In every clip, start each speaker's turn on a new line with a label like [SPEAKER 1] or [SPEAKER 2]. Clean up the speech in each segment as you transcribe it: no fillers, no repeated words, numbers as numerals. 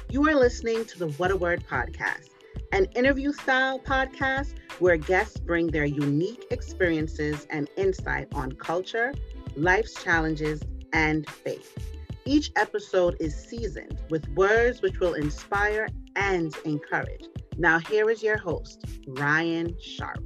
[SPEAKER 1] You are listening to the What a Word podcast, an interview style podcast where guests bring their unique experiences and insight on culture, life's challenges, and faith. Each episode is seasoned with words which will inspire and encourage. Now, here is your host, Ryan Sharp.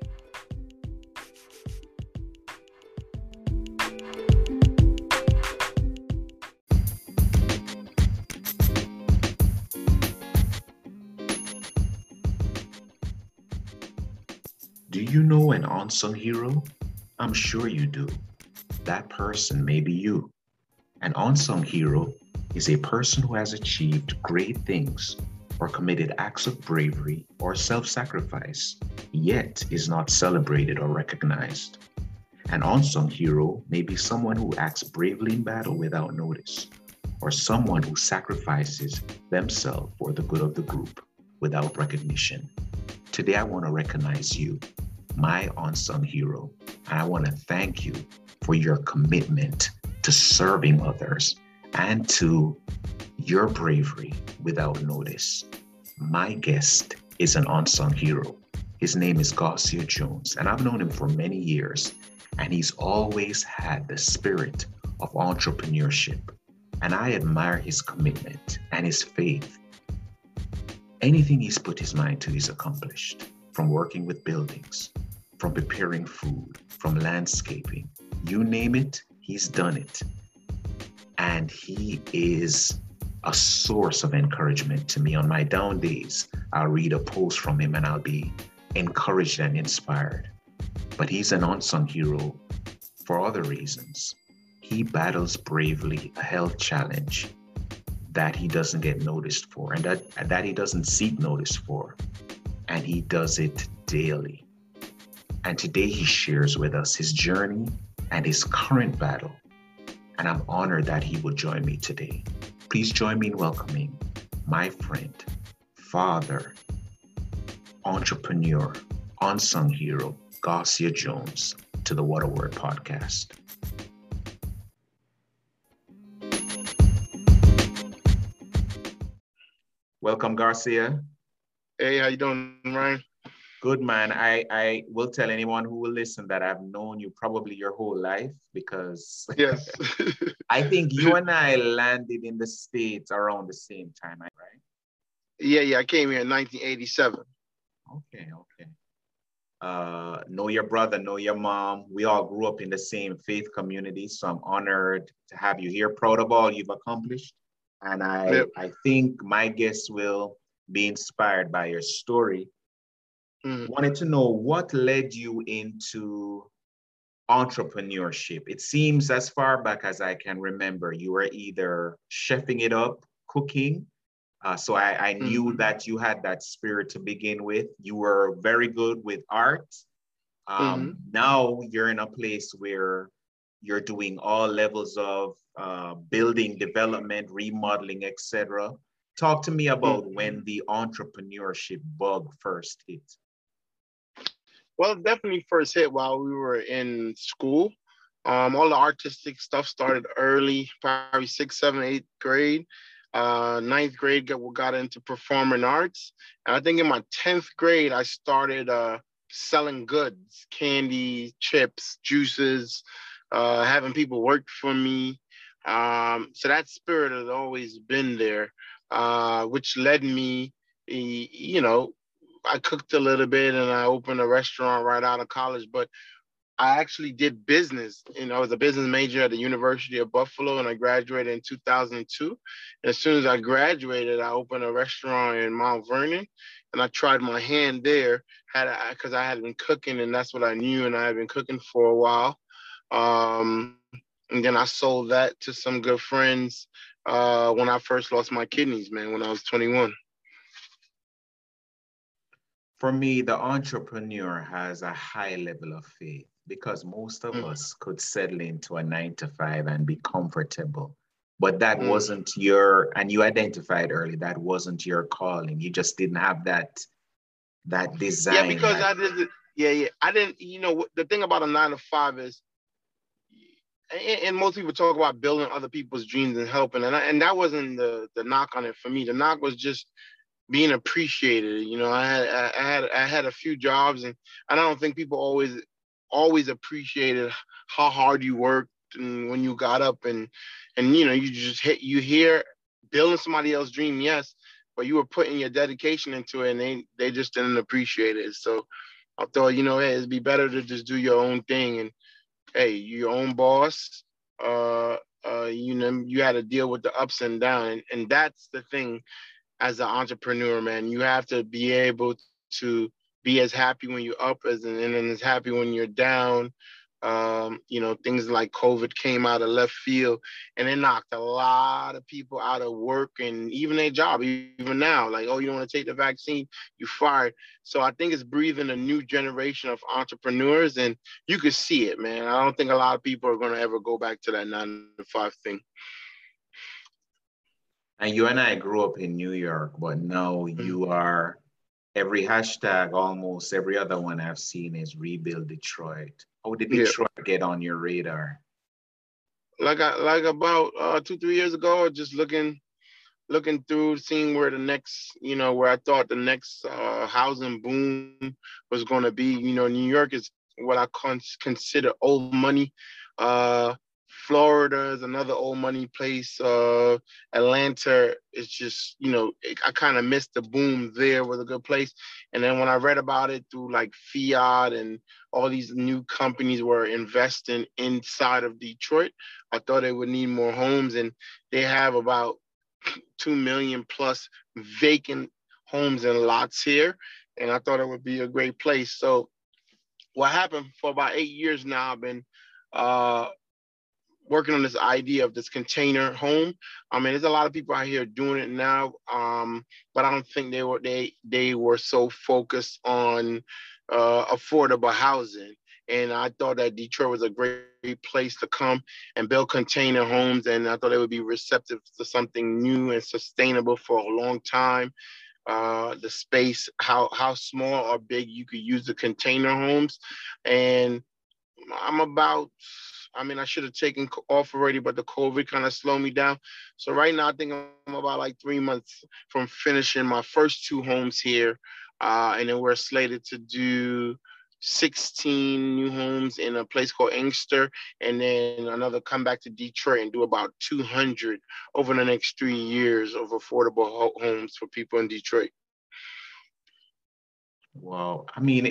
[SPEAKER 2] Do you know an unsung hero? I'm sure you do. That person may be you. An unsung hero is a person who has achieved great things or committed acts of bravery or self-sacrifice, yet is not celebrated or recognized. An unsung hero may be someone who acts bravely in battle without notice, or someone who sacrifices themselves for the good of the group without recognition. Today, I want to recognize you, my unsung hero, and I want to thank you for your commitment to serving others and to your bravery without notice. My guest is an unsung hero. His name is Garcia Jones, and I've known him for many years, and he's always had the spirit of entrepreneurship, and I admire his commitment and his faith. Anything he's put his mind to, he's accomplished, from working with buildings, from preparing food, from landscaping. You name it, he's done it. And he is a source of encouragement to me. On my down days, I'll read a post from him and I'll be encouraged and inspired. But he's an unsung hero for other reasons. He battles bravely a health challenge that he doesn't get noticed for and that he doesn't seek notice for. And he does it daily. And today he shares with us his journey and his current battle. And I'm honored that he would join me today. Please join me in welcoming my friend, father, entrepreneur, unsung hero, Garcia Jones, to the What a Word podcast. Welcome, Garcia.
[SPEAKER 3] Hey, how you doing, Ryan?
[SPEAKER 2] Good, man. I will tell anyone who will listen that I've known you probably your whole life because
[SPEAKER 3] Yes.
[SPEAKER 2] I think you and I landed in the States around the same time, right?
[SPEAKER 3] Yeah. I came here in 1987.
[SPEAKER 2] Okay. Know your brother, know your mom. We all grew up in the same faith community, so I'm honored to have you here. Proud of all you've accomplished. And
[SPEAKER 3] Yep.
[SPEAKER 2] I think my guests will be inspired by your story. Wanted to know what led you into entrepreneurship. It seems as far back as I can remember, you were either chefing it up, cooking. So I knew that you had that spirit to begin with. You were very good with art. Now you're in a place where you're doing all levels of building, development, remodeling, etc. Talk to me about when the entrepreneurship bug first hit.
[SPEAKER 3] Well, it definitely first hit while we were in school. All the artistic stuff started early, probably 6th, 7th, 8th grade. Ninth grade got into performing arts. And I think in my 10th grade, I started selling goods, candy, chips, juices, having people work for me. So that spirit has always been there, which led me, I cooked a little bit and I opened a restaurant right out of college, but I actually did business. I was a business major at the University of Buffalo and I graduated in 2002. And as soon as I graduated, I opened a restaurant in Mount Vernon and I tried my hand there because I had been cooking and that's what I knew. And I had been cooking for a while. And then I sold that to some good friends when I first lost my kidneys, man, when I was 21.
[SPEAKER 2] For me, the entrepreneur has a high level of faith because most of us could settle into a 9 to 5 and be comfortable. But that wasn't and you identified early, that wasn't your calling. You just didn't have that design.
[SPEAKER 3] Yeah, because I didn't, I didn't, the thing about a 9 to 5 is and most people talk about building other people's dreams and helping, and that wasn't the knock on it for me. The knock was just being appreciated. You know, I had a few jobs, and I don't think people always appreciated how hard you worked and when you got up, and you know, you hear building somebody else's dream, yes, but you were putting your dedication into it, and they just didn't appreciate it. So I thought, you know, hey, it'd be better to just do your own thing, and hey, you your own boss. Uh, you know, you had to deal with the ups and downs, and that's the thing as an entrepreneur, man. You have to be able to be as happy when you're up and as happy when you're down. You know, things like COVID came out of left field, and it knocked a lot of people out of work and even their job. Even now, like, oh, you don't want to take the vaccine, you fired. So I think it's breathing a new generation of entrepreneurs, and you could see it, man. I don't think a lot of people are going to ever go back to that 9 to 5 thing.
[SPEAKER 2] And you and I grew up in New York, but now you are, every hashtag, almost every other one I've seen is Rebuild Detroit. How did
[SPEAKER 3] Yeah.
[SPEAKER 2] Detroit get on your radar?
[SPEAKER 3] Like about 2 3 years ago, just looking through, seeing where the next, you know, where I thought the next housing boom was going to be. You know, New York is what I consider old money. Uh, Florida is another old money place. Atlanta is just, you know, I kind of missed the boom there, was a good place. And then when I read about it through like Fiat and all these new companies were investing inside of Detroit, I thought they would need more homes, and they have about 2 million plus vacant homes and lots here. And I thought it would be a great place. So what happened for about 8 years now, I've been uh, working on this idea of this container home. I mean, there's a lot of people out here doing it now, but I don't think they were so focused on affordable housing. And I thought that Detroit was a great place to come and build container homes, and I thought it would be receptive to something new and sustainable for a long time. The space, how small or big you could use the container homes, and I'm about, I mean, I should have taken off already, but the COVID kind of slowed me down. So right now, I think I'm about like 3 months from finishing my first two homes here. And then we're slated to do 16 new homes in a place called Inkster, and then another come back to Detroit and do about 200 over the next 3 years of affordable homes for people in Detroit.
[SPEAKER 2] Wow. I mean,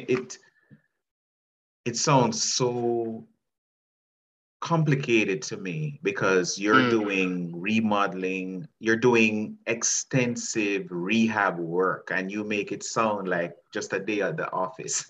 [SPEAKER 2] it sounds so complicated to me because you're doing remodeling, you're doing extensive rehab work, and you make it sound like just a day at the office.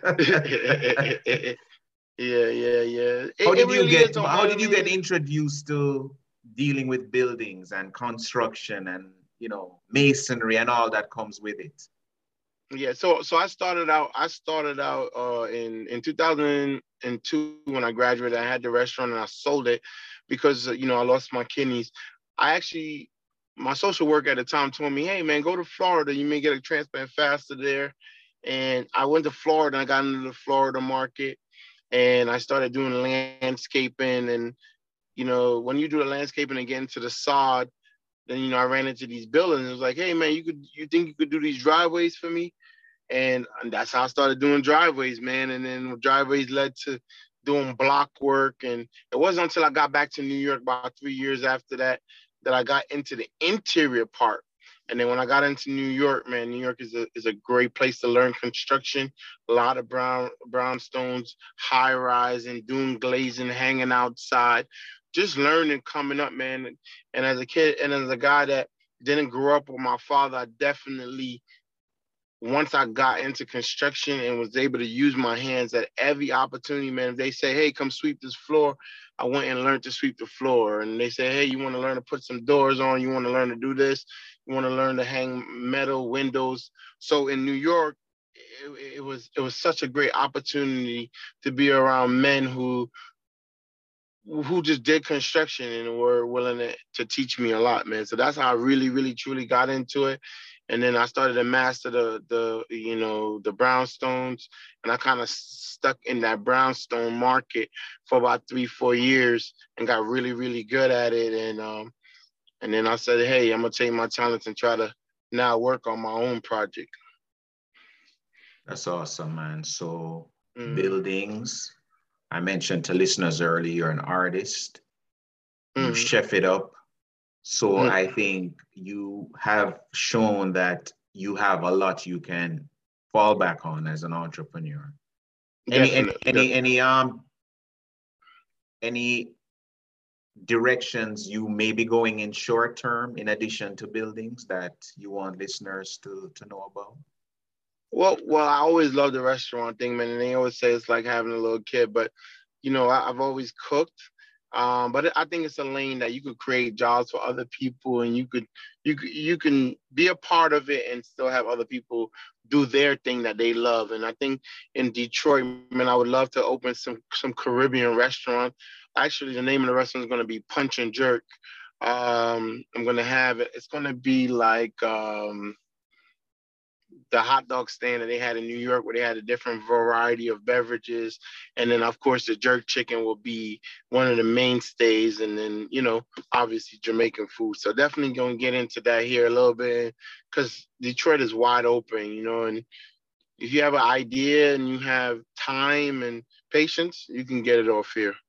[SPEAKER 3] Yeah.
[SPEAKER 2] How did
[SPEAKER 3] It
[SPEAKER 2] you
[SPEAKER 3] really
[SPEAKER 2] get
[SPEAKER 3] is on
[SPEAKER 2] how did you get
[SPEAKER 3] money.
[SPEAKER 2] introduced to dealing with buildings and construction and, you know, masonry and all that comes with it?
[SPEAKER 3] Yeah, so I started out in 2002 when I graduated. I had the restaurant and I sold it because you know, I lost my kidneys. I actually, my social worker at the time told me, "Hey man, go to Florida. You may get a transplant faster there." And I went to Florida and I got into the Florida market, and I started doing landscaping. And you know, when you do the landscaping and get into the sod, then you know, I ran into these buildings. It was like, "Hey man, you think you could do these driveways for me?" And that's how I started doing driveways, man. And then driveways led to doing block work. And it wasn't until I got back to New York about 3 years after that that I got into the interior part. And then when I got into New York, man, New York is a great place to learn construction. A lot of brownstones, high rise, and doing glazing, hanging outside, just learning coming up, man. And as a kid, and as a guy that didn't grow up with my father, I definitely, once I got into construction and was able to use my hands at every opportunity, man, if they say, "Hey, come sweep this floor," I went and learned to sweep the floor. And they say, "Hey, you want to learn to put some doors on? You want to learn to do this? You want to learn to hang metal windows?" So in New York, it was such a great opportunity to be around men who just did construction and were willing to teach me a lot, man. So that's how I really, really, truly got into it. And then I started to master the brownstones, and I kind of stuck in that brownstone market for about 3-4 years and got really, really good at it. And then I said, hey, I'm gonna take my talents and try to now work on my own project.
[SPEAKER 2] That's awesome, man. So
[SPEAKER 3] Mm-hmm.
[SPEAKER 2] buildings, I mentioned to listeners earlier, you're an artist, you
[SPEAKER 3] Mm-hmm.
[SPEAKER 2] chef it up. So
[SPEAKER 3] Mm-hmm.
[SPEAKER 2] I think you have shown that you have a lot you can fall back on as an entrepreneur. Any any
[SPEAKER 3] Definitely,
[SPEAKER 2] any
[SPEAKER 3] definitely.
[SPEAKER 2] any um any directions you may be going in short term in addition to buildings that you want listeners to know about?
[SPEAKER 3] Well, I always love the restaurant thing, man. And they always say it's like having a little kid, but I've always cooked. But I think it's a lane that you could create jobs for other people, and you can be a part of it and still have other people do their thing that they love. And I think in Detroit, man, I would love to open some Caribbean restaurant. Actually, the name of the restaurant is going to be Punch and Jerk. I'm going to have it. It's going to be like the hot dog stand that they had in New York, where they had a different variety of beverages. And then, of course, the jerk chicken will be one of the mainstays. And then, obviously Jamaican food. So definitely going to get into that here a little bit, because Detroit is wide open, and if you have an idea and you have time and patience, you can get it off here.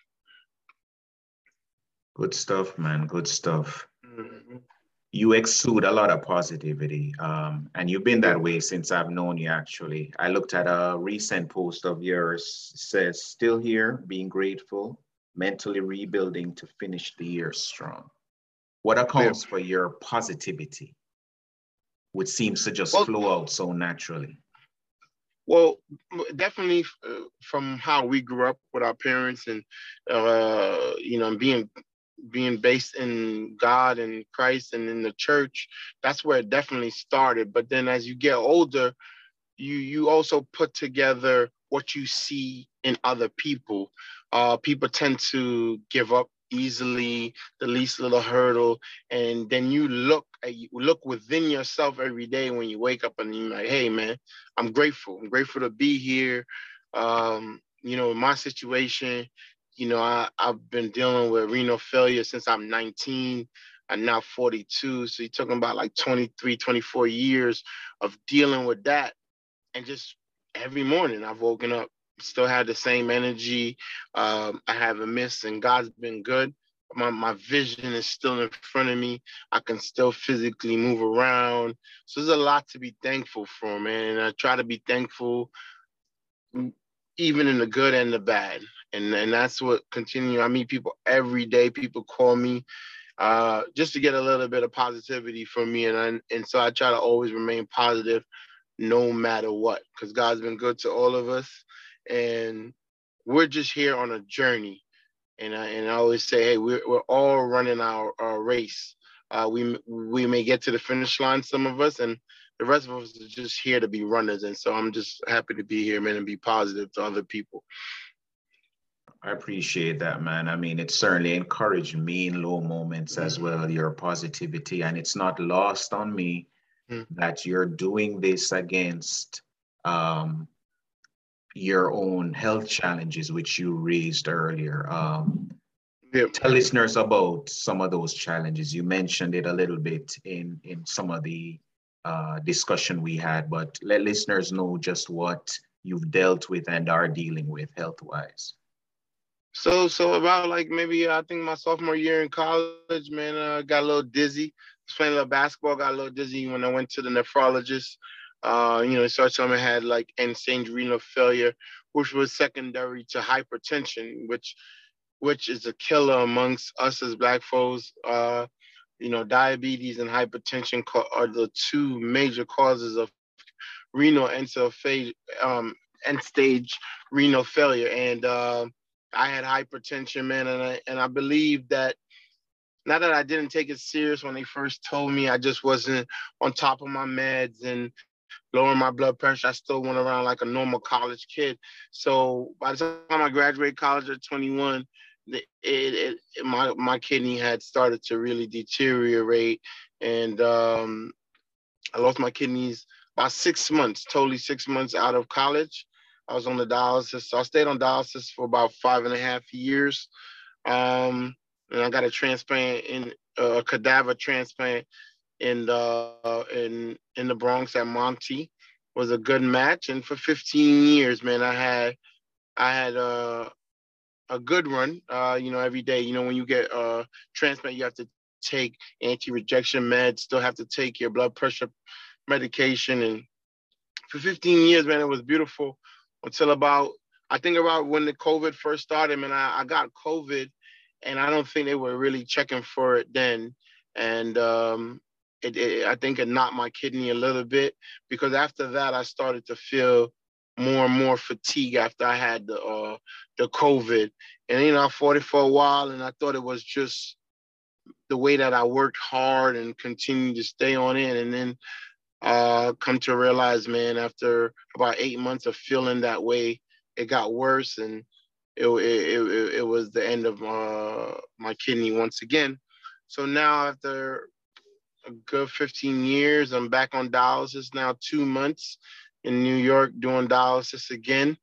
[SPEAKER 2] Good stuff, man. Good stuff.
[SPEAKER 3] Mm-hmm.
[SPEAKER 2] You exude a lot of positivity, and you've been
[SPEAKER 3] Yeah.
[SPEAKER 2] that way since I've known you. Actually, I looked at a recent post of yours. It says, "Still here, being grateful, mentally rebuilding to finish the year strong." What
[SPEAKER 3] Yeah.
[SPEAKER 2] accounts for your positivity, which seems to just
[SPEAKER 3] Well,
[SPEAKER 2] flow out so naturally?
[SPEAKER 3] Well, definitely from how we grew up with our parents, and being based in God and Christ and in the church, that's where it definitely started. But then as you get older, you also put together what you see in other people. People tend to give up easily, the least little hurdle, and then you look within yourself every day when you wake up, and you're like, hey man, I'm grateful. I'm grateful to be here. In my situation, I've been dealing with renal failure since I'm 19. I'm now 42. So you're talking about like 23, 24 years of dealing with that. And just every morning I've woken up, still had the same energy. I haven't missed, and God's been good. My vision is still in front of me. I can still physically move around. So there's a lot to be thankful for, man. And I try to be thankful even in the good and the bad. And that's what continue. I meet people every day. People call me just to get a little bit of positivity from me. And so I try to always remain positive no matter what, because God's been good to all of us, and we're just here on a journey. And I always say, hey, we're all running our race. We may get to the finish line, some of us, and the rest of us are just here to be runners. And so I'm just happy to be here, man, and be positive to other people.
[SPEAKER 2] I appreciate that, man. I mean, it certainly encouraged me in low moments as
[SPEAKER 3] Mm-hmm.
[SPEAKER 2] well, your positivity. And it's not lost on me that you're doing this against um, your own health challenges, which you raised earlier.
[SPEAKER 3] Yep.
[SPEAKER 2] Tell listeners about some of those challenges. You mentioned it a little bit in some of the discussion we had, but let listeners know just what you've dealt with and are dealing with health-wise.
[SPEAKER 3] So about like maybe I think my sophomore year in college, man, got a little dizzy. I was playing a little basketball, got a little dizzy when I went to the nephrologist. He started telling me I had like end-stage renal failure, which was secondary to hypertension, which is a killer amongst us as Black folks. Diabetes and hypertension are the two major causes of renal end-stage renal failure, and I had hypertension, man, and I believe that now that I didn't take it serious when they first told me, I just wasn't on top of my meds and lowering my blood pressure. I still went around like a normal college kid. So by the time I graduated college at 21, my kidney had started to really deteriorate, and I lost my kidneys about 6 months, totally 6 months out of college. I was on the dialysis. So I stayed on dialysis for about 5.5 years. Um, and I got a transplant in a cadaver transplant in the Bronx at Monty. Was a good match. And for 15 years, man, I had a good run. Every day. When you get transplant, you have to take anti-rejection meds. Still have to take your blood pressure medication. And for 15 years, man, it was beautiful until I think about when the COVID first started, man. I got COVID, and I don't think they were really checking for it then. And I think it knocked my kidney a little bit, because after that I started to feel more and more fatigue after I had the COVID. And I fought it for a while, and I thought it was just the way that I worked hard and continued to stay on it. And then come to realize, man, after about 8 months of feeling that way, it got worse, and it was the end of my kidney once again. So now, after a good 15 years, I'm back on dialysis now, 2 months in New York doing dialysis again.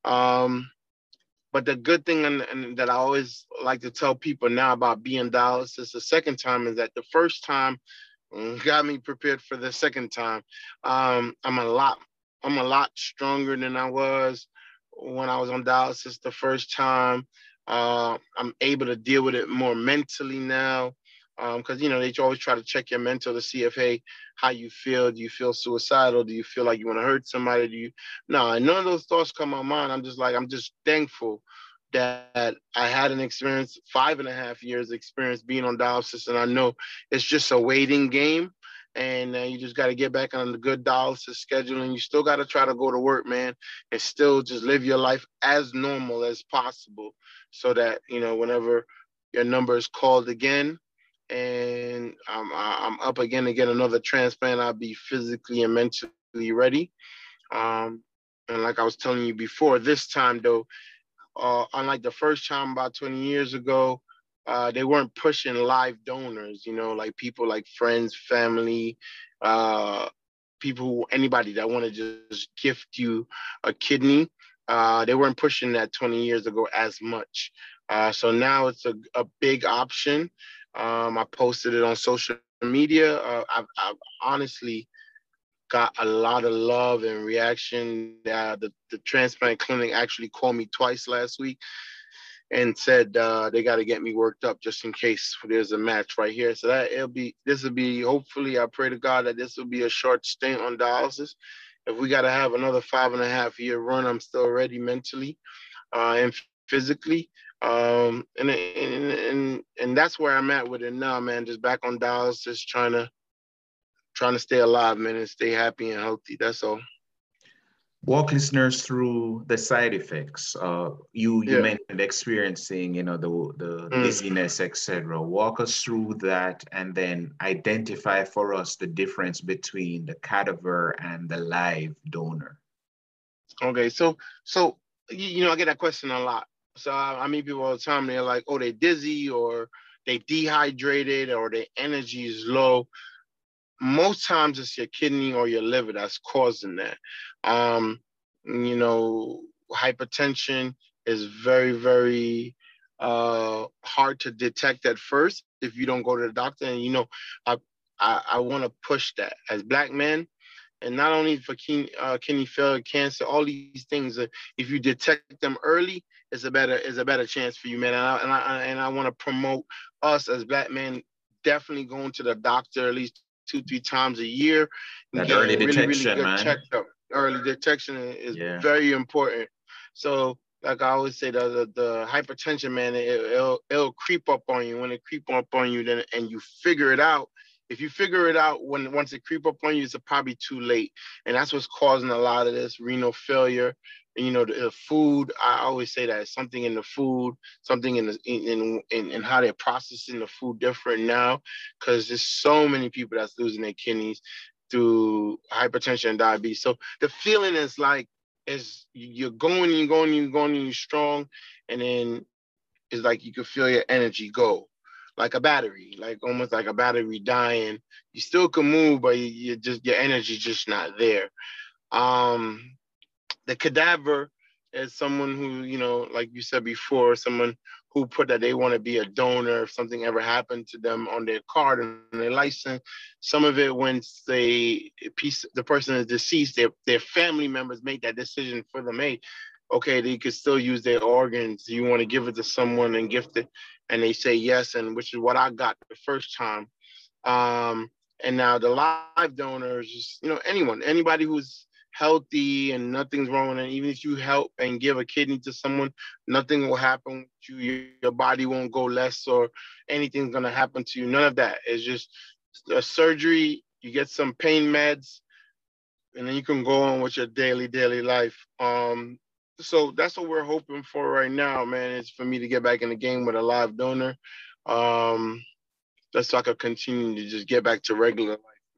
[SPEAKER 3] But the good thing, and that I always like to tell people now about being dialysis the second time, is that the first time got me prepared for the second time. I'm a lot stronger than I was when I was on dialysis the first time. I'm able to deal with it more mentally now, because they always try to check your mental to see if, hey, how you feel. Do you feel suicidal? Do you feel like you want to hurt somebody? No, none of those thoughts come to my mind. I'm just thankful that I had an experience, 5.5 years experience being on dialysis, and I know it's just a waiting game. And you just got to get back on the good dialysis schedule, and you still got to try to go to work, man, and still just live your life as normal as possible, so that whenever your number is called again, and I'm up again to get another transplant, I'll be physically and mentally ready. Um, and like I was telling you before, this time though, unlike the first time about 20 years ago, they weren't pushing live donors, like people like friends, family, uh, anybody that want to just gift you a kidney. They weren't pushing that 20 years ago as much. So now it's a big option. I posted it on social media. I've honestly got a lot of love and reaction. The transplant clinic actually called me twice last week and said they got to get me worked up just in case there's a match right here. So this will be, hopefully, I pray to God that this will be a short stint on dialysis. If we got to have another 5.5 year run, I'm still ready mentally and physically. And that's where I'm at with it now, man. Just back on dialysis, trying to stay alive, man, and stay happy and healthy. That's all.
[SPEAKER 2] Walk listeners through the side effects. You
[SPEAKER 3] Yeah.
[SPEAKER 2] mentioned experiencing, the dizziness, etc. Walk us through that, and then identify for us the difference between the cadaver and the live donor.
[SPEAKER 3] Okay, so I get that question a lot. So I meet people all the time. They're like, "Oh, they dizzy, or they dehydrated, or their energy is low." Most times it's your kidney or your liver that's causing that. Um, Hypertension is very, very hard to detect at first if you don't go to the doctor. And I want to push that as Black men, and not only for kidney failure, cancer, all these things. If you detect them early, it's a better chance for you, man. And I want to promote us as Black men definitely going to the doctor at least 2-3 times a year and
[SPEAKER 2] That early
[SPEAKER 3] getting really, really
[SPEAKER 2] detection,
[SPEAKER 3] good
[SPEAKER 2] man.
[SPEAKER 3] checkup. Early detection is very important. So, like I always say, the hypertension, man, it'll creep up on you. When it creep up on you, then and you figure it out. If you figure it out once it creep up on you, it's probably too late, and that's what's causing a lot of this renal failure. And, the food. I always say that something in the food, something in how they're processing the food different now, because there's so many people that's losing their kidneys through hypertension and diabetes. So the feeling is like you're going, you're strong, and then it's like you can feel your energy go. like a battery, like almost like a battery dying. You still can move, but you just your energy's just not there. Um, the cadaver is someone who, like you said before, someone who put that they want to be a donor if something ever happened to them on their card and their license. Some of it when the person is deceased, their family members make that decision for them. Hey, okay, they could still use their organs. Do you want to give it to someone and gift it? And they say yes, and which is what I got the first time. And now the live donors, just anybody who's healthy and nothing's wrong with it. Even if you help and give a kidney to someone, nothing will happen to you. Your body won't go less or anything's gonna happen to you. None of that. It's just a surgery. You get some pain meds, and then you can go on with your daily life. So that's what we're hoping for right now, man. Is for me to get back in the game with a live donor. Just so I could continue to just get back to regular life.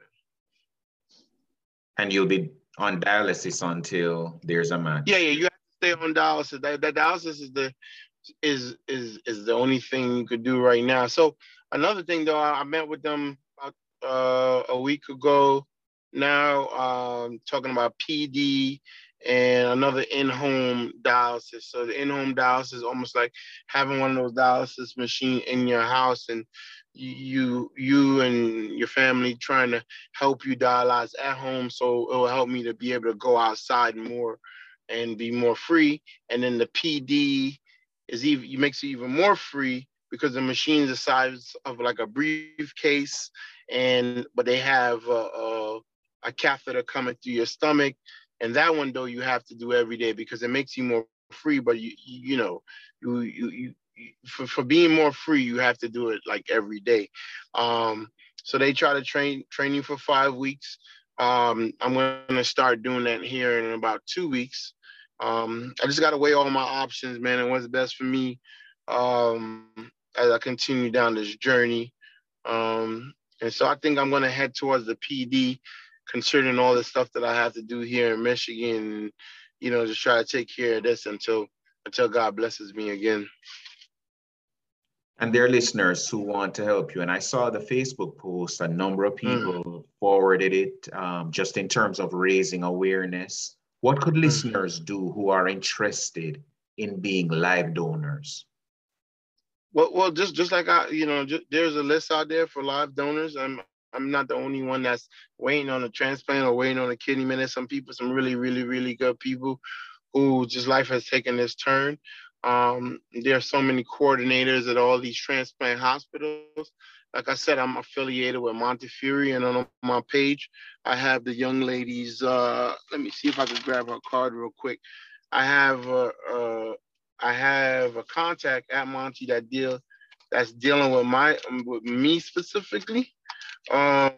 [SPEAKER 2] And you'll be on dialysis until there's a match.
[SPEAKER 3] Yeah, you have to stay on dialysis. That dialysis is the only thing you could do right now. So another thing though, I met with them a week ago now, talking about PD and another in-home dialysis. So the in-home dialysis is almost like having one of those dialysis machines in your house, and you and your family trying to help you dialyze at home. So it will help me to be able to go outside more and be more free. And then the PD makes it even more free because the machine's the size of like a briefcase, but they have a catheter coming through your stomach. And that one though you have to do every day because it makes you more free. But for being more free, you have to do it like every day. So they try to train you for 5 weeks. I'm going to start doing that here in about 2 weeks. I just got to weigh all my options, man, and what's best for me as I continue down this journey. And so I think I'm going to head towards the PD, considering all the stuff that I have to do here in Michigan, just try to take care of this until God blesses me again.
[SPEAKER 2] And there are listeners who want to help you. And I saw the Facebook post, a number of people forwarded it, just in terms of raising awareness. What could listeners do who are interested in being live donors?
[SPEAKER 3] Well, just like there's a list out there for live donors. I'm not the only one that's waiting on a transplant or waiting on a kidney. Man, there's some really, really, really good people who just life has taken this turn. There are so many coordinators at all these transplant hospitals. Like I said, I'm affiliated with Montefiore, and on my page, I have the young ladies. Let me see if I can grab her card real quick. I have a contact at Monty that's dealing with me specifically. But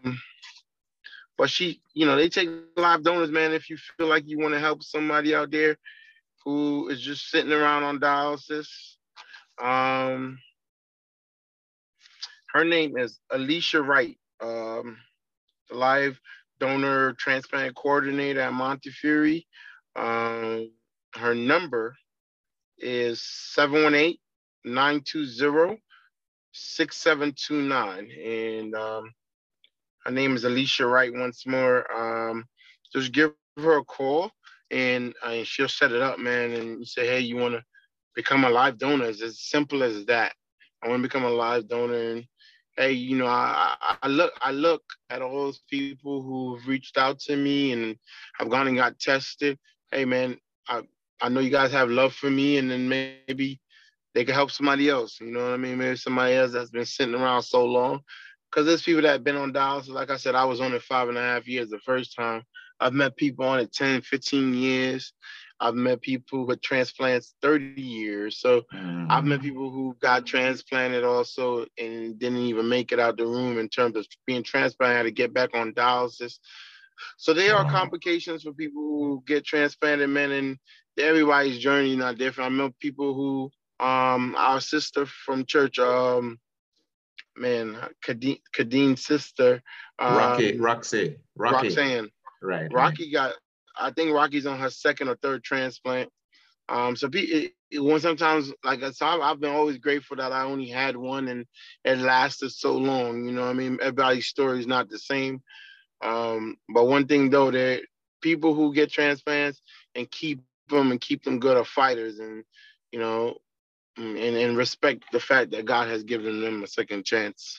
[SPEAKER 3] they take live donors, man. If you feel like you want to help somebody out there who is just sitting around on dialysis. Her name is Alicia Wright, the live donor transplant coordinator at Montefiore. Her number is 718-920-6729. And her name is Alicia Wright once more. Just give her a call. And she'll set it up, man. And you say, hey, you want to become a live donor? It's as simple as that. I want to become a live donor. And hey, I look at all those people who've reached out to me and have gone and got tested. Hey, man, I know you guys have love for me, and then maybe they can help somebody else. You know what I mean? Maybe somebody else that's been sitting around so long. Because there's people that have been on dialysis. Like I said, I was on it 5.5 years the first time. I've met people on it 10, 15 years. I've met people with transplants 30 years. So I've met people who got transplanted also and didn't even make it out the room in terms of being transplanted, had to get back on dialysis. So there are complications for people who get transplanted, man, and everybody's journey is not different. I know people who, our sister from church, Kadeen's sister. Roxanne.
[SPEAKER 2] Right.
[SPEAKER 3] Rocky I think Rocky's on her second or third transplant. So sometimes, like I said, I've been always grateful that I only had one and it lasted so long. You know what I mean? Everybody's story is not the same. But one thing though, that people who get transplants and keep them good are fighters, and you know, and respect the fact that God has given them a second chance.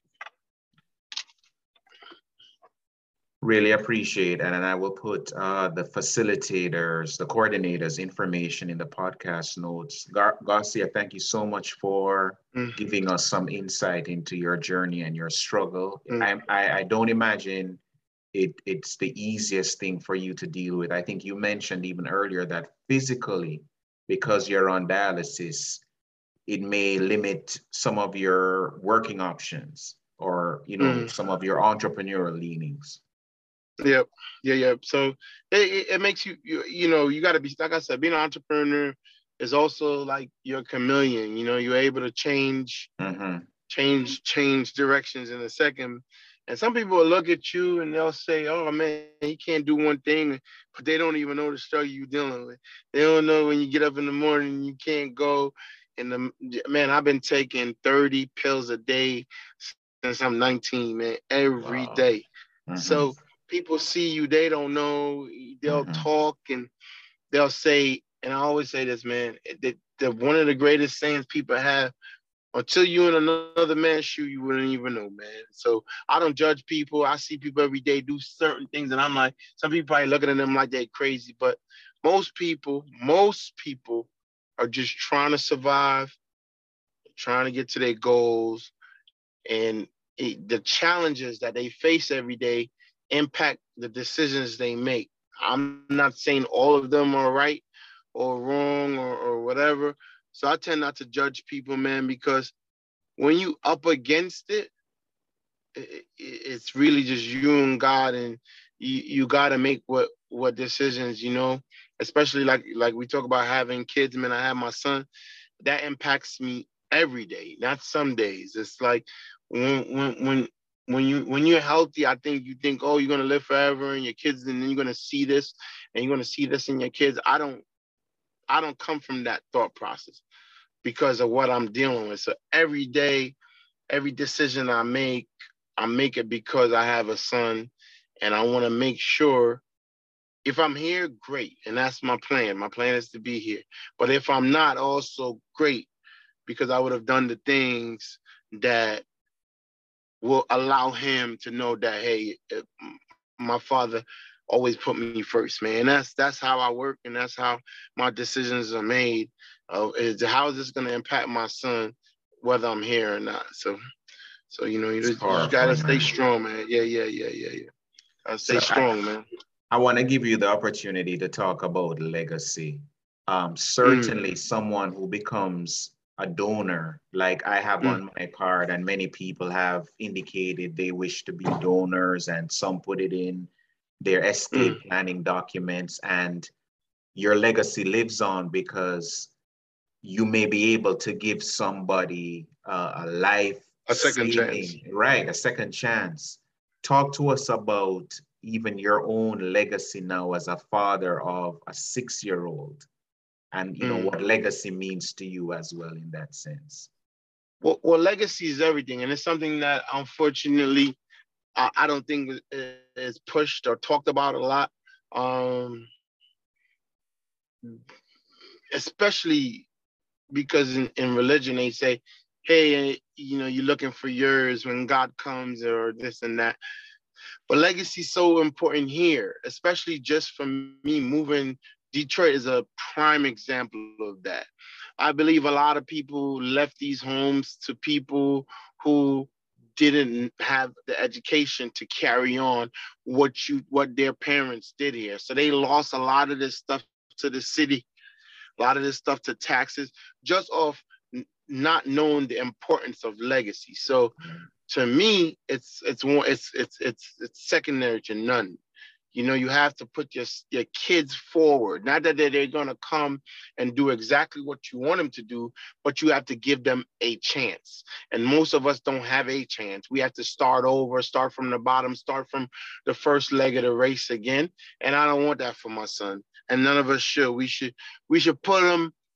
[SPEAKER 2] Really appreciate, and I will put the facilitators, the coordinators' information in the podcast notes. Garcia, thank you so much for giving us some insight into your journey and your struggle. I don't imagine it's the easiest thing for you to deal with. I think you mentioned even earlier that physically, because you're on dialysis, it may limit some of your working options or, you know, some of your entrepreneurial leanings.
[SPEAKER 3] Yep. Yeah. So it makes you know, you got to be, like I said, being an entrepreneur is also like you're a chameleon. You know, you're able to change directions in a second. And some people will look at you and they'll say, "Oh man, he can't do one thing," but they don't even know the struggle you're dealing with. They don't know when you get up in the morning, you can't go. And man, I've been taking 30 pills a day since I'm 19, man, every day. So people see you, they don't know, they'll talk and they'll say, and I always say this, man, the one of the greatest sayings people have, until you in another man's shoe, you wouldn't even know, man. So I don't judge people. I see people every day do certain things, and I'm like, some people probably looking at them like they're crazy, but most people are just trying to survive, trying to get to their goals, and the challenges that they face every day impact the decisions they make. I'm not saying all of them are right or wrong or whatever. So I tend not to judge people, man, because when you up against it's really just you and God, and you got to make what decisions, you know, especially like we talk about having kids. Man, I have my son. That impacts me every day, not some days. It's like when you're healthy, I think you think, oh, you're gonna live forever, and your kids, and then you're gonna see this, and you're gonna see this in your kids. I don't come from that thought process because of what I'm dealing with. So every day, every decision I make it because I have a son, and I want to make sure if I'm here, great, and that's my plan. My plan is to be here. But if I'm not, also great, because I would have done the things that will allow him to know that, hey, my father always put me first, man. That's how I work, and that's how my decisions are made. Is how is this going to impact my son, whether I'm here or not? So you know, you just gotta stay strong, man. Yeah. Stay strong, man.
[SPEAKER 2] I want to give you the opportunity to talk about legacy. Certainly, someone who becomes a donor, like I have on my card, and many people have indicated they wish to be donors, and some put it in their estate planning documents, and your legacy lives on because you may be able to give somebody a life,
[SPEAKER 3] a second chance,
[SPEAKER 2] right? A second chance. Talk to us about even your own legacy now as a father of a 6-year-old, and you know what legacy means to you as well in that sense.
[SPEAKER 3] Well, legacy is everything, and it's something that unfortunately I don't think is pushed or talked about a lot, especially because in religion they say, hey, you know, you're looking for yours when God comes, or this and that. But legacy is so important here, especially just for me moving. Detroit is a prime example of that. I believe a lot of people left these homes to people who didn't have the education to carry on what their parents did here. So they lost a lot of this stuff to the city, a lot of this stuff to taxes, just off not knowing the importance of legacy. So to me, it's secondary to none. You know, you have to put your kids forward. Not that they're going to come and do exactly what you want them to do, but you have to give them a chance. And most of us don't have a chance. We have to start over, start from the bottom, start from the first leg of the race again. And I don't want that for my son. And none of us should. We should put him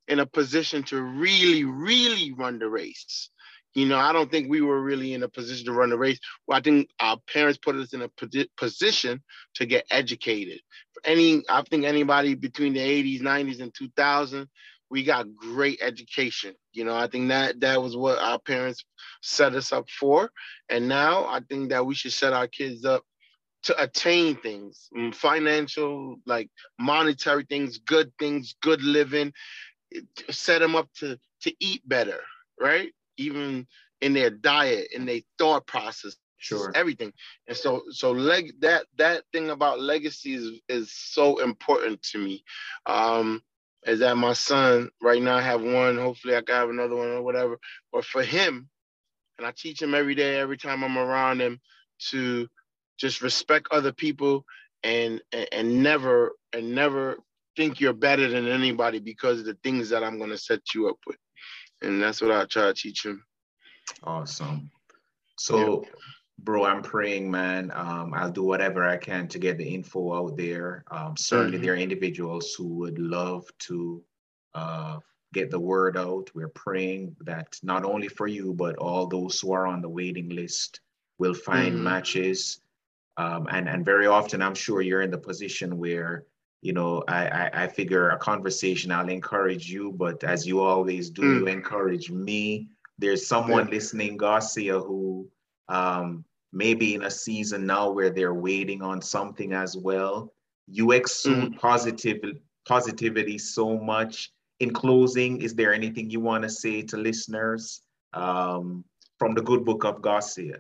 [SPEAKER 3] in a position to really run the race. You know, I don't think we were really in a position to run the race. Well, I think our parents put us in a position to get educated. I think anybody between the 80s, 90s, and 2000, we got great education. You know, I think that was what our parents set us up for. And now I think that we should set our kids up to attain things, financial, like monetary things, good living, set them up to eat better, right? Even in their diet, in their thought process,
[SPEAKER 2] Sure.
[SPEAKER 3] everything. And so that thing about legacy is so important to me. Is that my son right now I have one, hopefully I can have another one or whatever. But for him, and I teach him every day, every time I'm around him, to just respect other people and never think you're better than anybody because of the things that I'm going to set you up with. And that's what I try to teach him.
[SPEAKER 2] Awesome. So, yeah. Bro, I'm praying, man. I'll do whatever I can to get the info out there. Certainly, there are individuals who would love to get the word out. We're praying that not only for you, but all those who are on the waiting list will find matches. And very often, I'm sure you're in the position where, you know, I figure a conversation, I'll encourage you, but as you always do, you encourage me. There's someone listening, Garcia, who maybe in a season now where they're waiting on something as well. You exude positivity so much. In closing, is there anything you want to say to listeners from the good book of Garcia?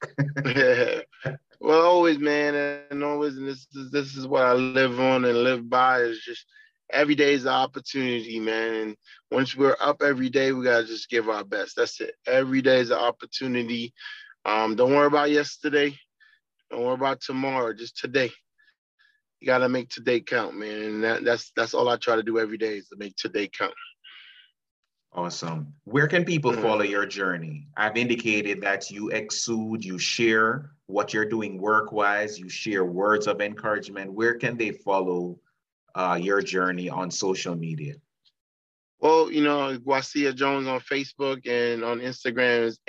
[SPEAKER 3] Well, always, man, and always, and this is what I live on and live by, is just every day is an opportunity, man. And once we're up every day, we gotta just give our best. That's it. Every day is an opportunity. Don't worry about yesterday. Don't worry about tomorrow. Just today. You gotta make today count, man. And that's all I try to do every day, is to make today count.
[SPEAKER 2] Awesome. Where can people follow your journey? I've indicated that you exude, you share what you're doing work-wise, you share words of encouragement. Where can they follow your journey on social media?
[SPEAKER 3] Well, you know, Garcia Jones on Facebook, and on Instagram is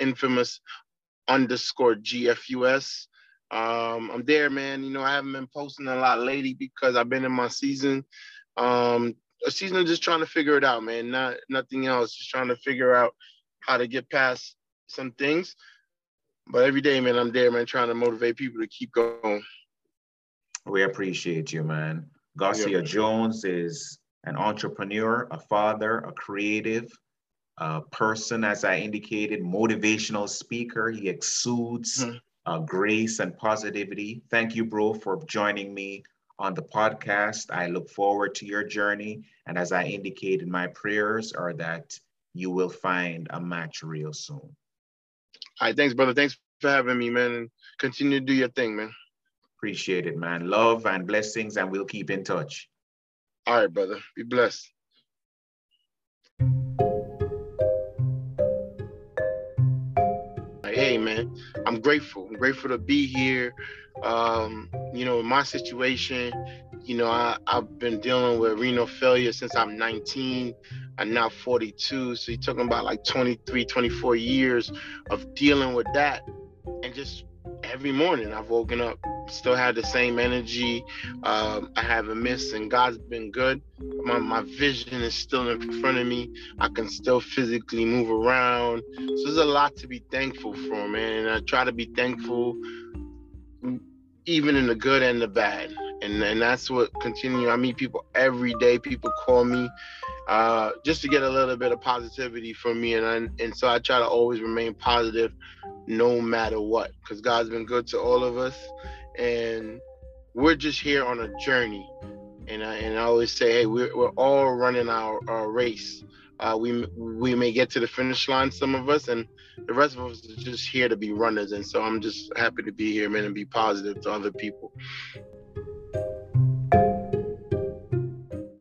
[SPEAKER 3] infamous_GFUS. I'm there, man. You know, I haven't been posting a lot lately because I've been in my season. A season of just trying to figure it out, man. Nothing else. Just trying to figure out how to get past some things. But every day, man, I'm there, man, trying to motivate people to keep going.
[SPEAKER 2] We appreciate you, man. Garcia Jones is an entrepreneur, a father, a creative person, as I indicated, motivational speaker. He exudes grace and positivity. Thank you, bro, for joining me on the podcast. I look forward to your journey. And as I indicated, my prayers are that you will find a match real soon.
[SPEAKER 3] All right, thanks, brother. Thanks for having me, man. And continue to do your thing, man.
[SPEAKER 2] Appreciate it, man. Love and blessings, and we'll keep in touch.
[SPEAKER 3] All right, brother. Be blessed. Hey, man, I'm grateful. I'm grateful to be here. You know, in my situation, you know, I've been dealing with renal failure since I'm 19. I'm now 42. So you're talking about like 23, 24 years of dealing with that. And just every morning I've woken up, still had the same energy. I haven't missed, and God's been good. My vision is still in front of me. I can still physically move around. So there's a lot to be thankful for, man. And I try to be thankful even in the good and the bad. And that's what continue. I meet people every day. People call me just to get a little bit of positivity from me. And so I try to always remain positive no matter what, because God's been good to all of us. And we're just here on a journey. And I always say, hey, we're all running our race. We may get to the finish line, some of us, and the rest of us are just here to be runners. And so I'm just happy to be here, man, and be positive to other people.